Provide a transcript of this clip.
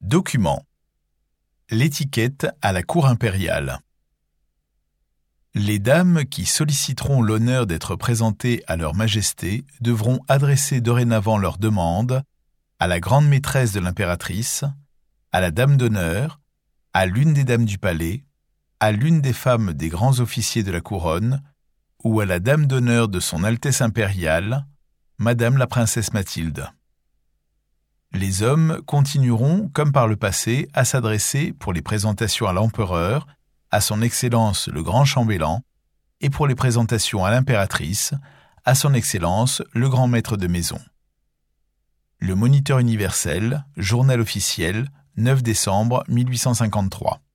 Document. L'étiquette à la cour impériale. Les dames qui solliciteront l'honneur d'être présentées à leur majesté devront adresser dorénavant leur demande à la grande maîtresse de l'impératrice, à la dame d'honneur, à l'une des dames du palais, à l'une des femmes des grands officiers de la couronne ou à la dame d'honneur de son Altesse impériale, Madame la princesse Mathilde. Les hommes continueront, comme par le passé, à s'adresser pour les présentations à l'empereur, à son Excellence le grand chambellan, et pour les présentations à l'impératrice, à son Excellence le grand maître de maison. Le Moniteur universel, journal officiel, 9 décembre 1853.